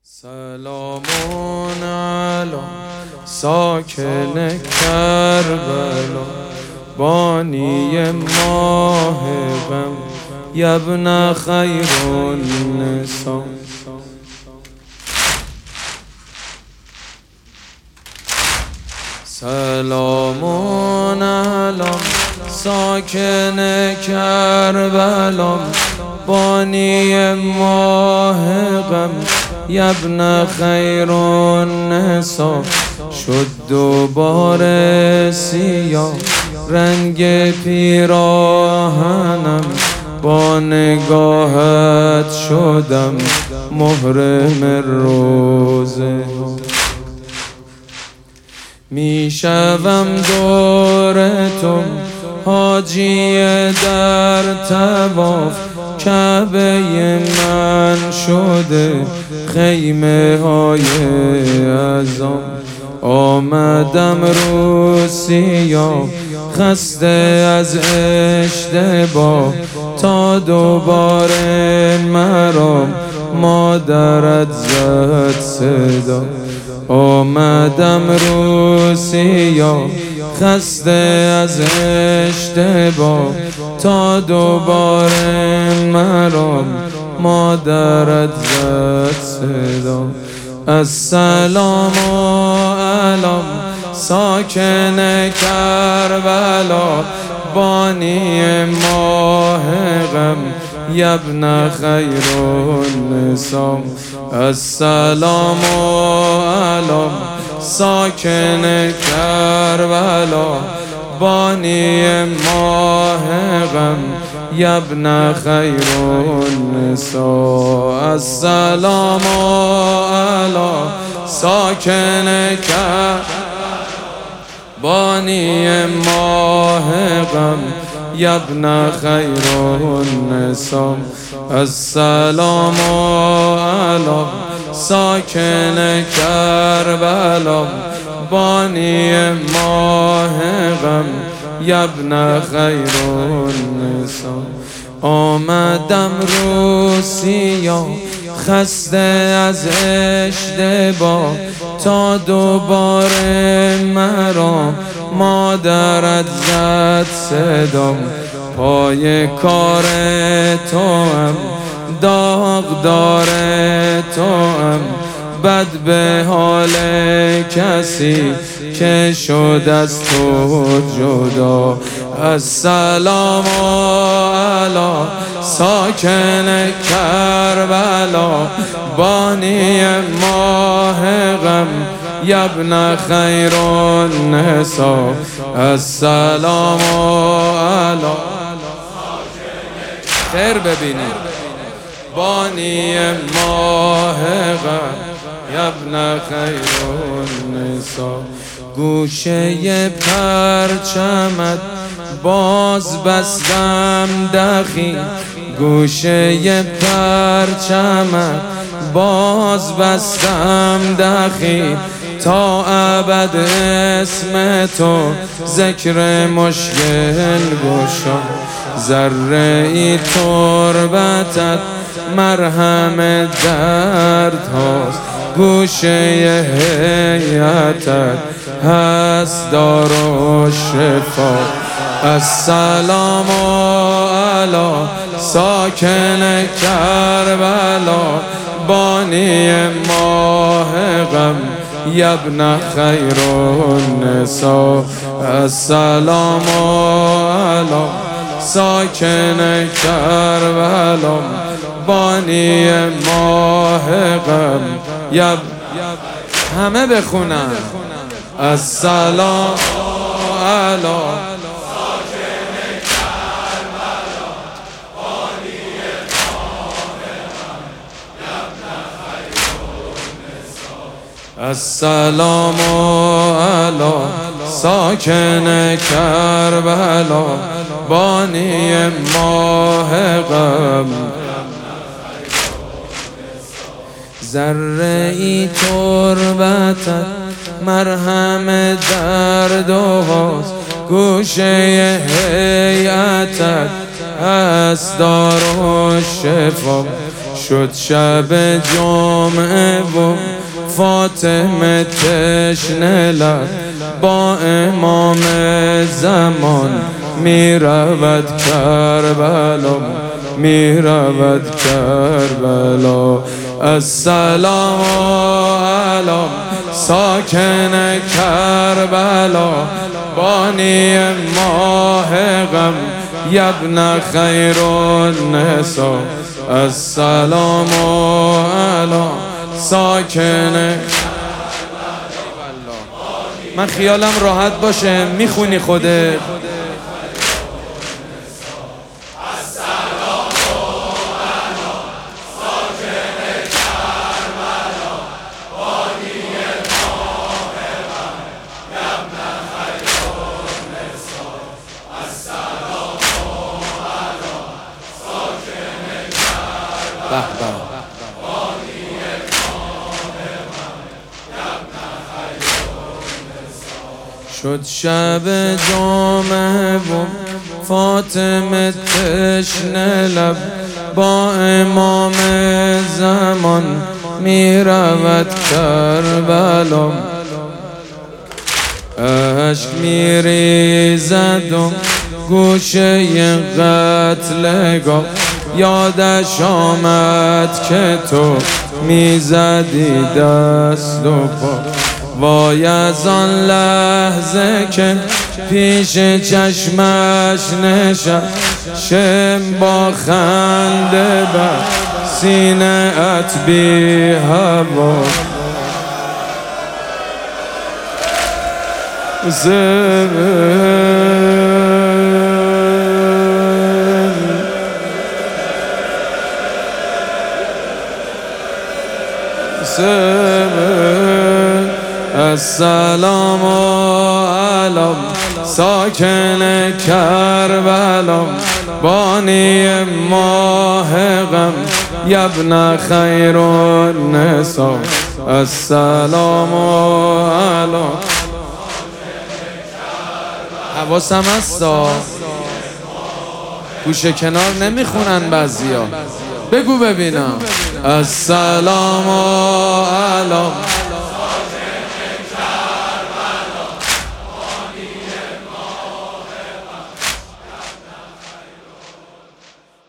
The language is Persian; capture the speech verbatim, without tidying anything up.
سلام علی ساکن کربلا بانی ماه غم یبن خیر النساء. سلام علی ساکن کربلا بانی ماه غم یبن خیر النساء. شد دوباره سیاه رنگ پیراهنم، با نگاهت شدم محرم روزه. میشوم دور تو حاجی در طواف، کعبه من شده خیمه های اعظم. آمدم رو سیاه خسته از اشتباه، تا دوباره مرا مادرت زد صدا. آمدم رو سیاه خسته از اشتباه، تا دوباره مرا مادرت زد صدا. السلام علی ساکن کربلا بانی ماه غم یبن خیر النساء. السلام علی ساکن کربلا بانی ماه غم یبن خیر النساء. السلام علی ساکن کربلا بانی ماه غم یبن خیر النساء. السلام علی ساکن کربلا بانی ماه غم یبن خیر النساء. آمدم رو سیاه خسته از اشتباه، تا دوباره مرا مادرت زد صدا. پای کار تو هم داغدار تو هم، بد به حال کسی که شد از تو جدا. السلام علی ساکن کربلا بانی ماه غم یبن خیر النساء. السلام علی خیر ببینید بانی ماه غم یبن خیر النساء. گوشه پرچمت باز بستم دخی، گوشه پرچمت باز بستم دخی، تا ابد اسم تو ذکر مشکل گشا. ذره ای تربتت مرهم درد هاست، گوشه حیاتت هست دار و شفا. السلام علی ساکن کربلا بانی ماه غم یبن خیر النساء. السلام علی ساکن کربلا بانی ماه غم یب همه بخونن. السلام علی السلام علی ساکن کربلا بانی ماه غم. ذره ای تربتت مرهم درد و هاست، گوشه حیاتت هست دار و شفا. شد شب جمعه و فاطمه تشنه لب با امام زمان می رود کربلا می رود کربلا. السلام علی ساکن کربلا بانی ماه غم یبن خیر النساء. السلام علی ساکن. من خیالم راحت باشه میخونی خودت. شد شب جمعه و فاطمه تشنه لب با امام زمان می رود کربلا. عشق می ریزد و گوشه قتلگاه یادش آمد که تو می زدی دست و پا. وای از آن لحظه که پیش چشمش نشستم با خنده بر سینه ات بی هوا. السلام علی ساکن کربلا بانی ماه غم یبن خیر النساء. السلام علی. حواسم هستا گوشه کنار نمیخونن بعضیا. بگو ببینم. السلام علی